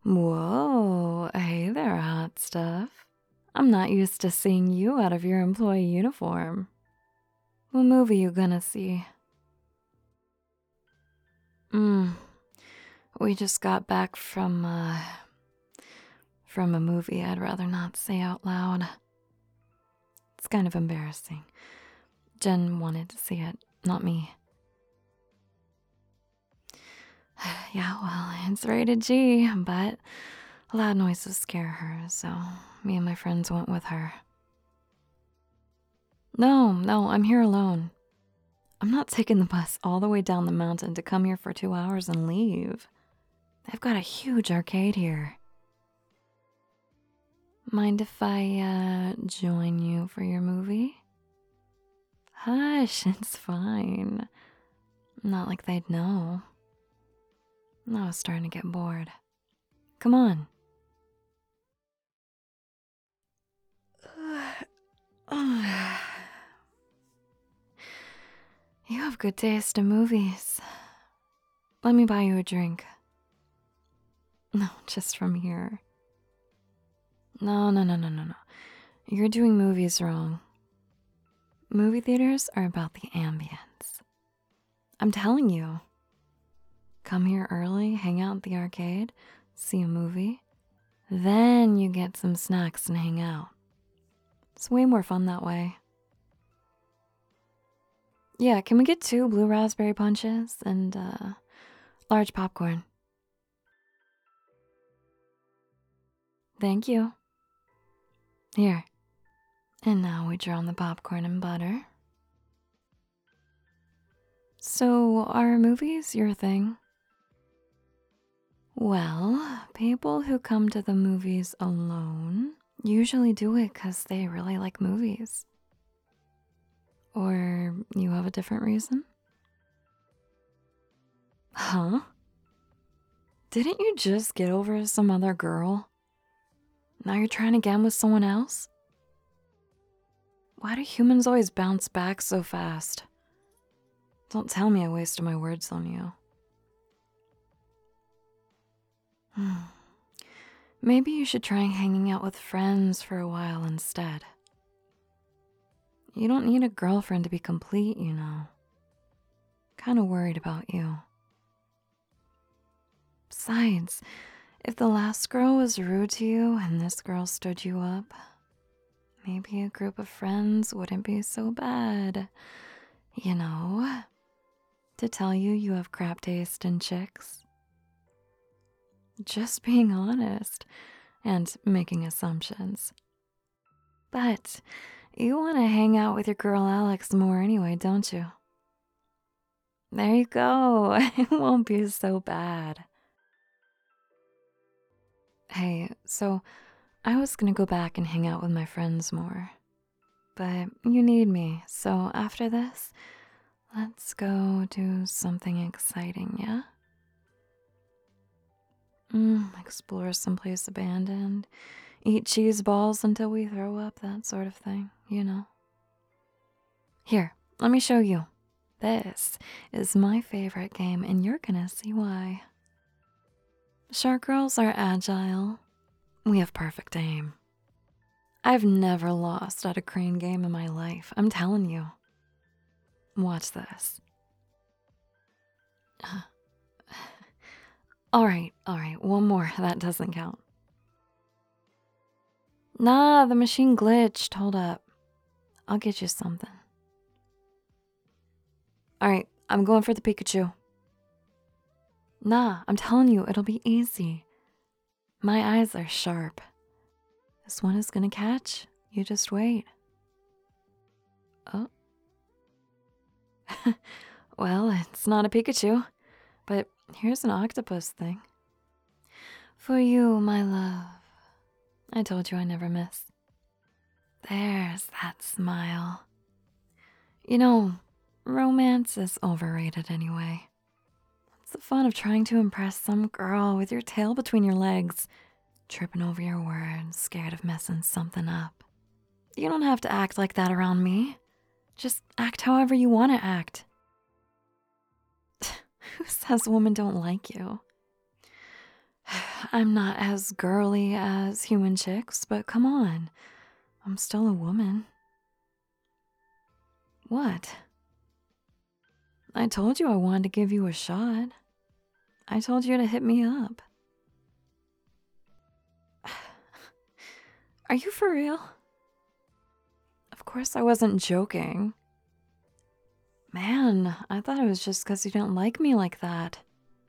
Whoa, hey there, hot stuff. I'm not used to seeing you out of your employee uniform. What movie you gonna see? Mm, we just got back from a movie I'd rather not say out loud. It's kind of embarrassing. Jen wanted to see it, not me. Yeah, well, it's rated G, but loud noises scare her, so me and my friends went with her. No, I'm here alone. I'm not taking the bus all the way down the mountain to come here for 2 hours and leave. They've got a huge arcade here. Mind if I join you for your movie? Hush, it's fine. Not like they'd know. I was starting to get bored. Come on. You have good taste in movies. Let me buy you a drink. No, just from here. No. You're doing movies wrong. Movie theaters are about the ambience. I'm telling you. Come here early, hang out at the arcade, see a movie. Then you get some snacks and hang out. It's way more fun that way. Yeah, can we get 2 blue raspberry punches and large popcorn? Thank you. Here. And now we drown the popcorn in butter. So, are movies your thing? Well, people who come to the movies alone usually do it because they really like movies. Or you have a different reason? Huh? Didn't you just get over some other girl? Now you're trying again with someone else? Why do humans always bounce back so fast? Don't tell me I wasted my words on you. Maybe you should try hanging out with friends for a while instead. You don't need a girlfriend to be complete, you know. Kinda worried about you. Besides, if the last girl was rude to you and this girl stood you up, maybe a group of friends wouldn't be so bad. You know, to tell you have crap taste in chicks. Just being honest and making assumptions. But you want to hang out with your girl Alex more anyway, don't you? There you go. It won't be so bad. Hey, so I was gonna go back and hang out with my friends more. But you need me, so after this, let's go do something exciting, yeah? Explore someplace abandoned, eat cheese balls until we throw up, that sort of thing, you know? Here, let me show you. This is my favorite game, and you're gonna see why. Shark girls are agile. We have perfect aim. I've never lost at a crane game in my life, I'm telling you. Watch this. All right, one more. That doesn't count. Nah, the machine glitched. Hold up. I'll get you something. All right, I'm going for the Pikachu. Nah, I'm telling you, it'll be easy. My eyes are sharp. This one is gonna catch. You just wait. Oh. Well, it's not a Pikachu, but here's an octopus thing. For you, my love. I told you I never miss. There's that smile. You know, romance is overrated anyway. What's the fun of trying to impress some girl with your tail between your legs, tripping over your words, scared of messing something up? You don't have to act like that around me. Just act however you want to act. Who says women don't like you? I'm not as girly as human chicks, but come on. I'm still a woman. What? I told you I wanted to give you a shot. I told you to hit me up. Are you for real? Of course I wasn't joking. Man, I thought it was just because you didn't like me like that.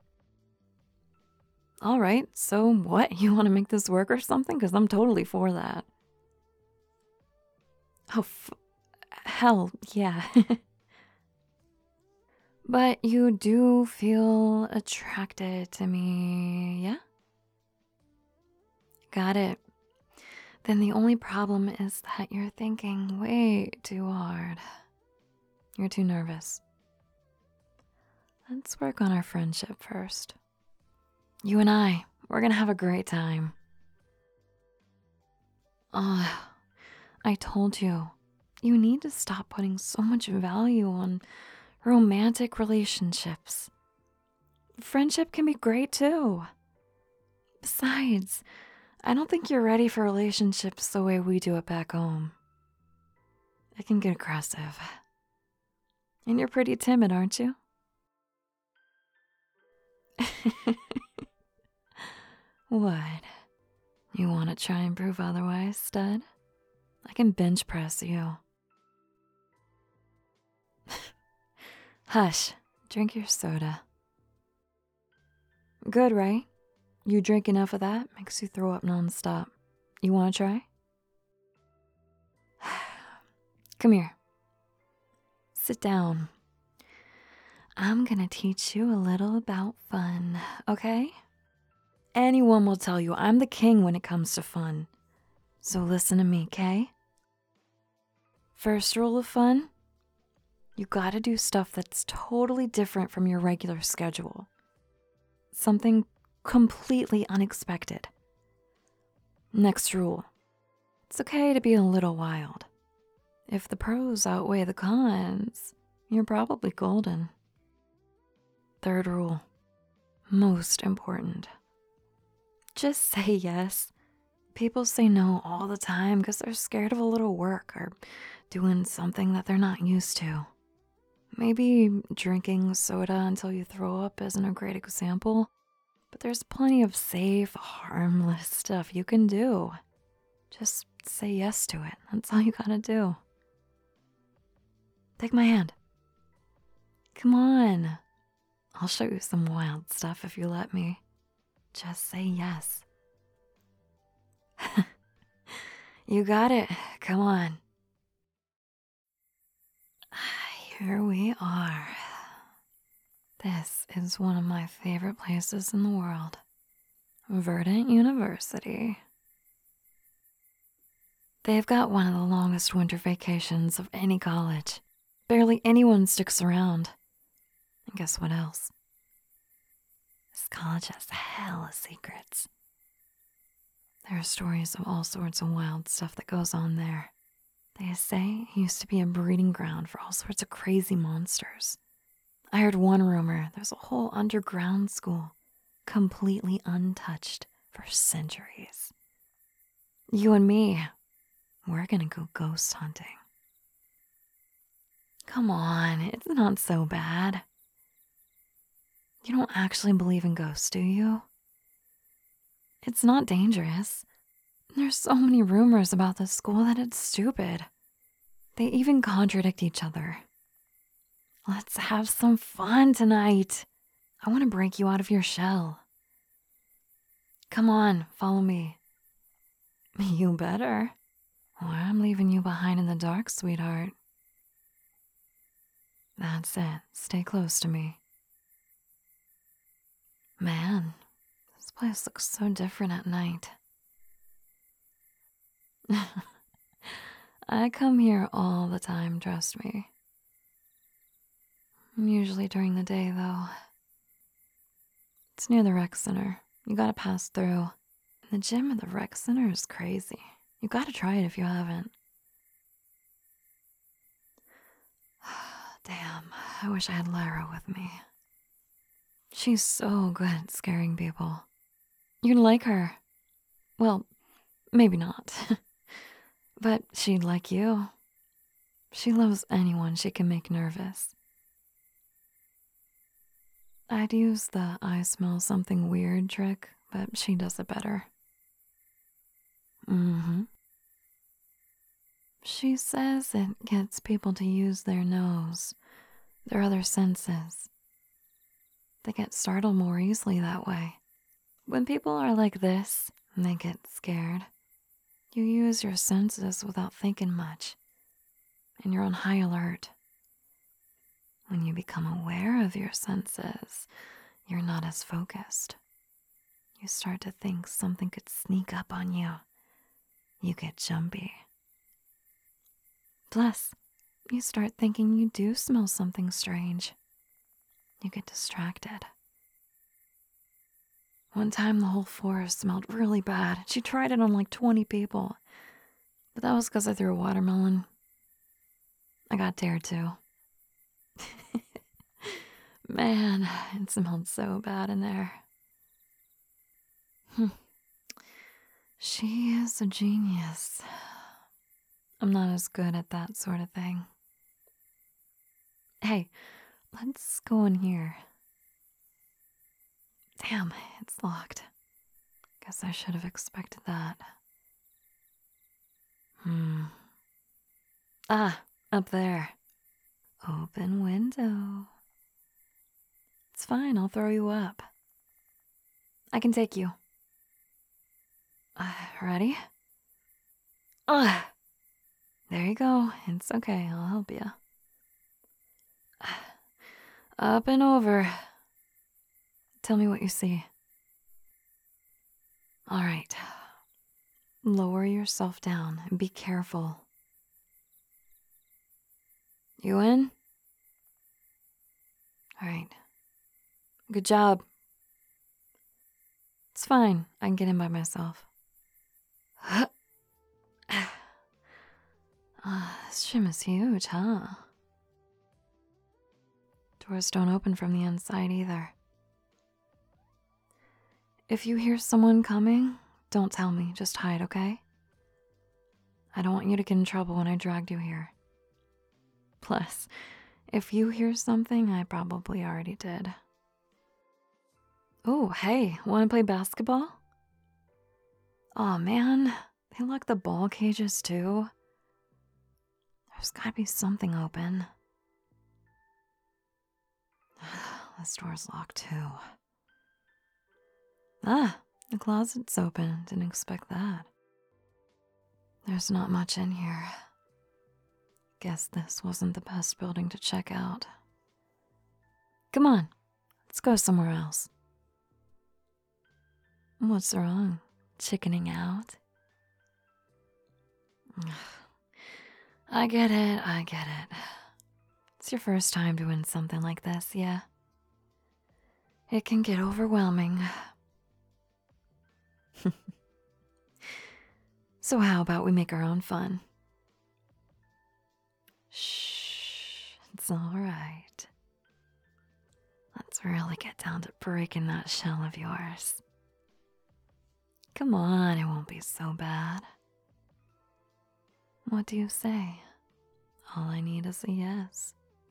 All right, so what? You want to make this work or something? Because I'm totally for that. Oh, hell, yeah. But you do feel attracted to me, yeah? Got it. Then the only problem is that you're thinking way too hard. You're too nervous. Let's work on our friendship first. You and we're gonna have a great time. I told you, you need to stop putting so much value on romantic relationships. Friendship can be great too. Besides, I don't think you're ready for relationships the way we do it back home. It can get aggressive. And you're pretty timid, aren't you? What? You want to try and prove otherwise, stud? I can bench press you. Hush, drink your soda. Good, right? You drink enough of that, makes you throw up nonstop. You want to try? Come here. Sit down. I'm gonna teach you a little about fun, okay? Anyone will tell you I'm the king when it comes to fun. So listen to me, okay? First rule of fun, you gotta do stuff that's totally different from your regular schedule. Something completely unexpected. Next rule, it's okay to be a little wild. If the pros outweigh the cons, you're probably golden. Third rule, most important. Just say yes. People say no all the time because they're scared of a little work or doing something that they're not used to. Maybe drinking soda until you throw up isn't a great example, but there's plenty of safe, harmless stuff you can do. Just say yes to it. That's all you gotta do. Take my hand. Come on. I'll show you some wild stuff if you let me. Just say yes. You got it. Come on. Here we are. This is one of my favorite places in the world. Verdant University. They've got one of the longest winter vacations of any college. Barely anyone sticks around. And guess what else? This college has hella secrets. There are stories of all sorts of wild stuff that goes on there. They say it used to be a breeding ground for all sorts of crazy monsters. I heard one rumor there's a whole underground school, completely untouched for centuries. You and me, we're gonna go ghost hunting. Come on, it's not so bad. You don't actually believe in ghosts, do you? It's not dangerous. There's so many rumors about this school that it's stupid. They even contradict each other. Let's have some fun tonight. I want to break you out of your shell. Come on, follow me. You better, or I'm leaving you behind in the dark, sweetheart. That's it. Stay close to me. Man, this place looks so different at night. I come here all the time, trust me. Usually during the day, though. It's near the rec center. You gotta pass through. The gym at the rec center is crazy. You gotta try it if you haven't. Damn, I wish I had Lyra with me. She's so good at scaring people. You'd like her. Well, maybe not. But she'd like you. She loves anyone she can make nervous. I'd use the I smell something weird trick, but she does it better. Mm-hmm. She says it gets people to use their nose, their other senses. They get startled more easily that way. When people are like this, they get scared. You use your senses without thinking much, and you're on high alert. When you become aware of your senses, you're not as focused. You start to think something could sneak up on you. You get jumpy. Plus, you start thinking you do smell something strange. You get distracted. One time, the whole forest smelled really bad. She tried it on like 20 people. But that was because I threw a watermelon. I got dared to. Man, it smelled so bad in there. She is a genius. I'm not as good at that sort of thing. Hey, let's go in here. Damn, it's locked. Guess I should have expected that. Ah, up there. Open window. It's fine, I'll throw you up. I can take you. Ready? There you go. It's okay, I'll help you. Up and over. Tell me what you see. All right. Lower yourself down and be careful. You in? All right. Good job. It's fine. I can get in by myself. This gym is huge, huh? Doors don't open from the inside either. If you hear someone coming, don't tell me. Just hide, okay? I don't want you to get in trouble when I dragged you here. Plus, if you hear something, I probably already did. Oh, hey, wanna play basketball? Aw, man, they lock the ball cages too. There's gotta be something open. This door's locked too. Ah, the closet's open. Didn't expect that. There's not much in here. Guess this wasn't the best building to check out. Come on, let's go somewhere else. What's wrong? Chickening out? I get it. It's your first time doing something like this, yeah? It can get overwhelming. So how about we make our own fun? Shh, it's all right. Let's really get down to breaking that shell of yours. Come on, it won't be so bad. What do you say? All I need is a yes.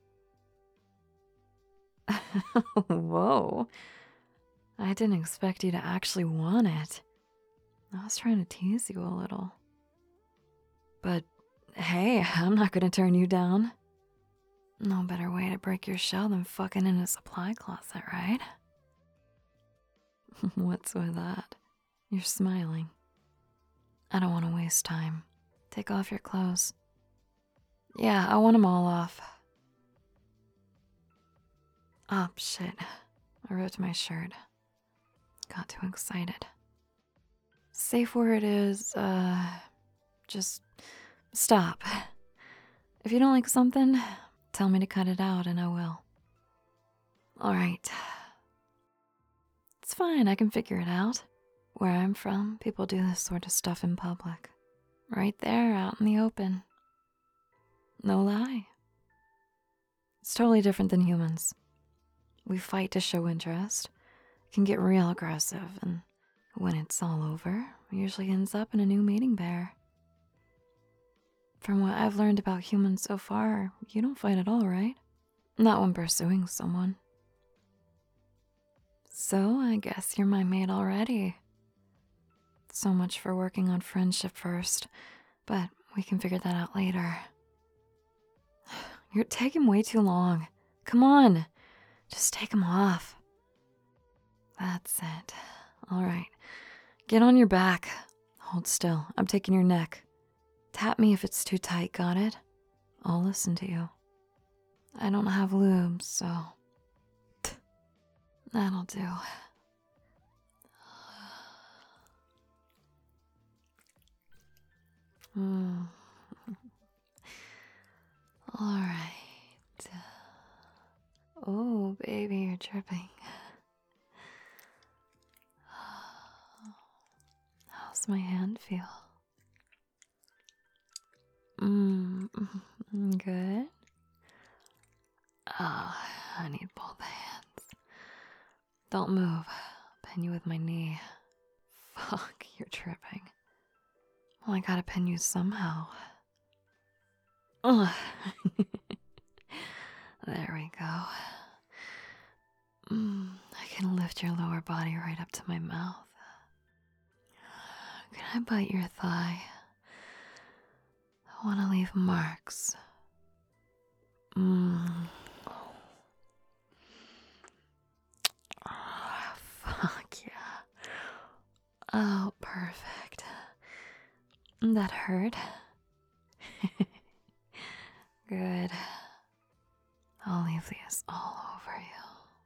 Whoa. I didn't expect you to actually want it. I was trying to tease you a little. But hey, I'm not gonna turn you down. No better way to break your shell than fucking in a supply closet, right? What's with that? You're smiling. I don't want to waste time. Take off your clothes. Yeah, I want them all off. Oh, shit. I ripped my shirt. Got too excited. Safe word is, just stop. If you don't like something, tell me to cut it out and I will. All right. It's fine, I can figure it out. Where I'm from, people do this sort of stuff in public. Right there, out in the open. No lie. It's totally different than humans. We fight to show interest, can get real aggressive, and When it's all over, it usually ends up in a new mating pair. From what I've learned about humans so far, you don't fight at all, right? Not when pursuing someone. So I guess you're my mate already. So much for working on friendship first, but we can figure that out later. You're taking way too long. Come on, just take them off. That's it. All right, get on your back. Hold still, I'm taking your neck. Tap me if it's too tight, got it? I'll listen to you. I don't have lube, so that'll do. All right. Oh, baby, you're tripping. How's my hand feel? Good. Oh, I need both hands. Don't move. Pin you with my knee. Fuck, you're tripping. Well, I gotta pin you somehow. Ugh. There we go. I can lift your lower body right up to my mouth. Can I bite your thigh? I want to leave marks. Oh, fuck yeah. Oh, perfect. That hurt? Good. I'll leave these all over you.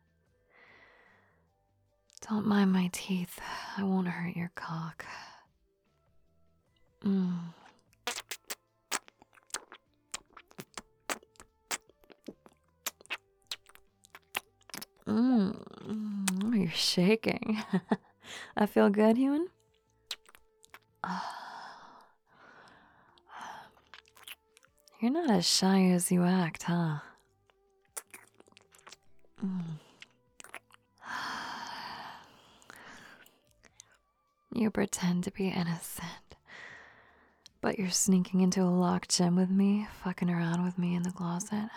Don't mind my teeth. I won't hurt your cock. You're shaking. I feel good, human? You're not as shy as you act, huh? You pretend to be innocent, but you're sneaking into a locked gym with me, fucking around with me in the closet.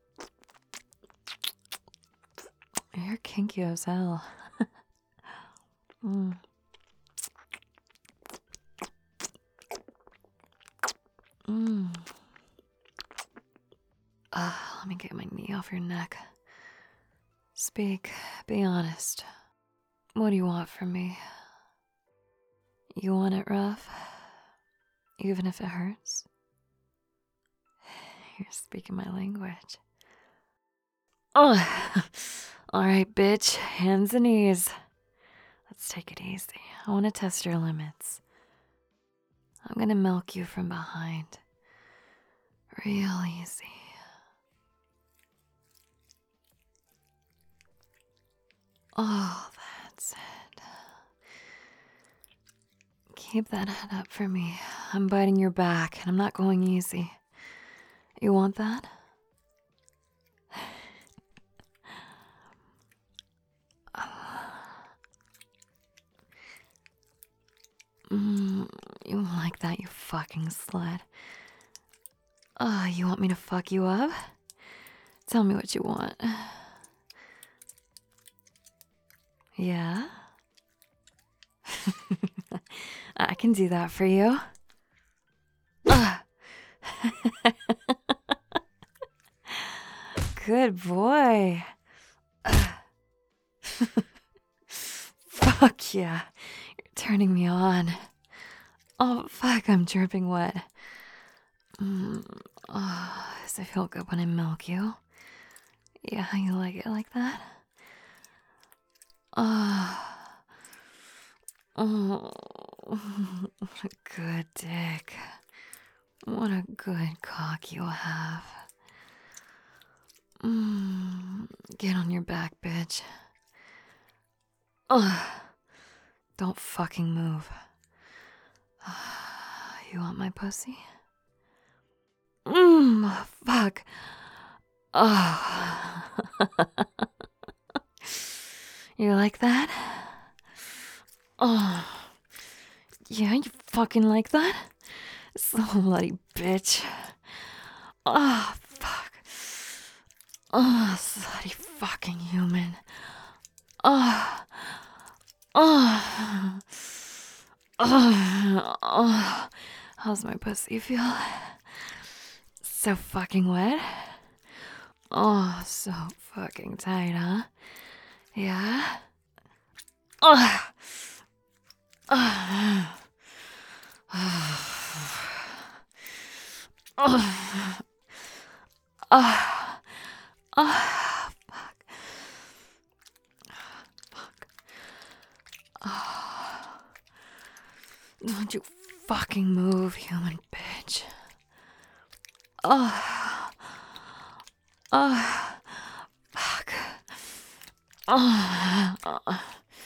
You're kinky as hell. Let me get my knee off your neck. Speak, be honest. What do you want from me? You want it rough? Even if it hurts? You're speaking my language. Oh, all right, bitch. Hands and knees. Let's take it easy. I want to test your limits. I'm gonna milk you from behind. Real easy. Oh, that's it. Keep that head up for me. I'm biting your back, and I'm not going easy. You want that? You like that, you fucking slut. You want me to fuck you up? Tell me what you want. Yeah? I can do that for you. Good boy. Fuck yeah. You're turning me on. Oh, fuck, I'm dripping wet. Does it feel good when I milk you? Yeah, you like it like that? What a good dick. What a good cock you have. Get on your back, bitch. Don't fucking move. You want my pussy? Fuck. You like that? Oh, yeah, you fucking like that? Slow bloody bitch. Oh, fuck. Oh, slutty fucking human. Oh, oh, oh. How's my pussy feel? So fucking wet? Oh, so fucking tight, huh? Yeah? Oh, oh, oh, oh, oh, fuck. Oh. Don't you fucking move, human bitch. Oh, oh, fuck. Oh, oh,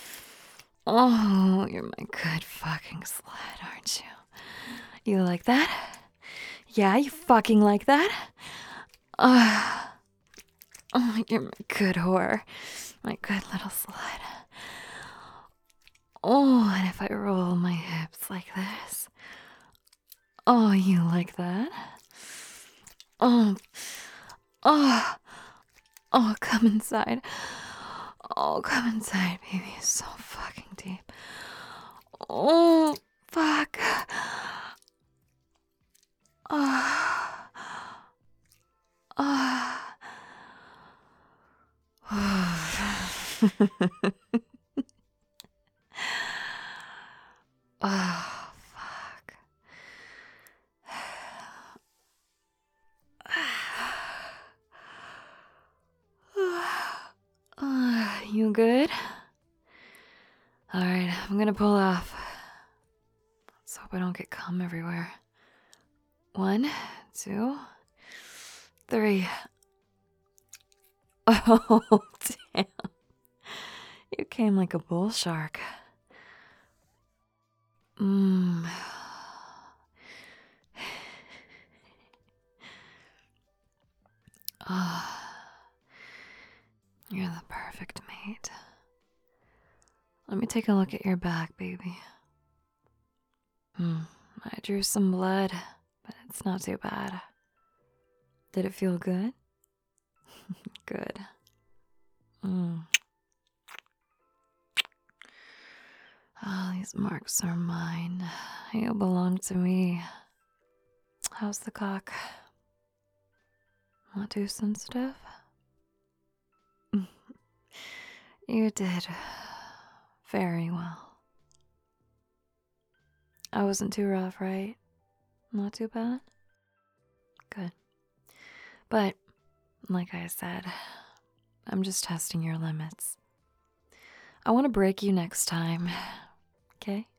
oh, you're my good fucking slut, aren't you? You like that? Yeah, you fucking like that? Oh, oh, you're my good whore. My good little slut. Oh, and if I roll my hips like this. Oh, you like that? Oh, oh, oh, come inside. Oh, come inside, baby. It's so fucking deep. Oh, fuck. Oh, oh. Oh, fuck. You good? Alright, I'm gonna pull off. Let's hope I don't get cum everywhere. 1, 2, 3. Oh, damn. You came like a bull shark. Mmm. Oh, you're the perfect mate. Let me take a look at your back, baby. I drew some blood, but it's not too bad. Did it feel good? Good. Oh, these marks are mine. You belong to me. How's the cock? Not too sensitive? You did very well. I wasn't too rough, right? Not too bad? Good. But, like I said, I'm just testing your limits. I want to break you next time, okay?